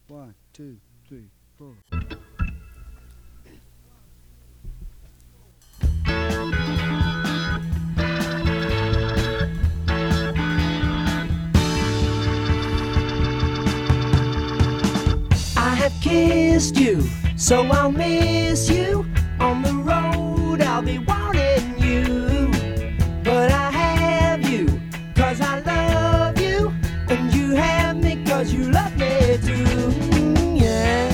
One, two, three, four. I have kissed you, so I'll miss you. On the road I'll be wanting you. But I have you, 'cause I love you. And you have me 'cause you love me too. Yeah.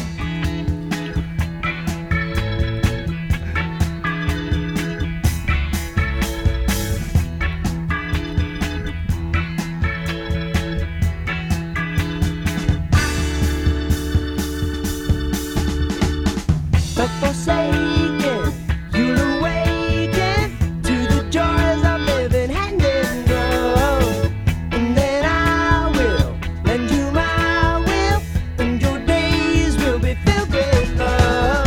But forsaken, you'll awaken to the joys of living hand in glove. And then I will lend you my will, and your days will be filled with love.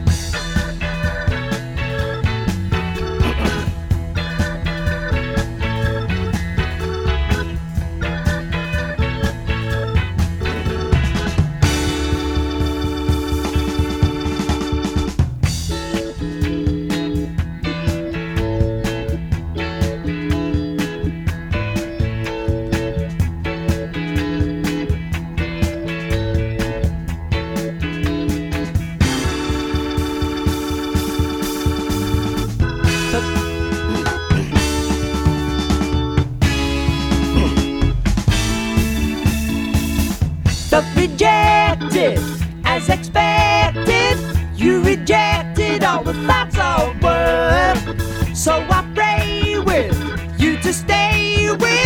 But rejected, as expected, you rejected all the thoughts of worth. So I pray with you to stay with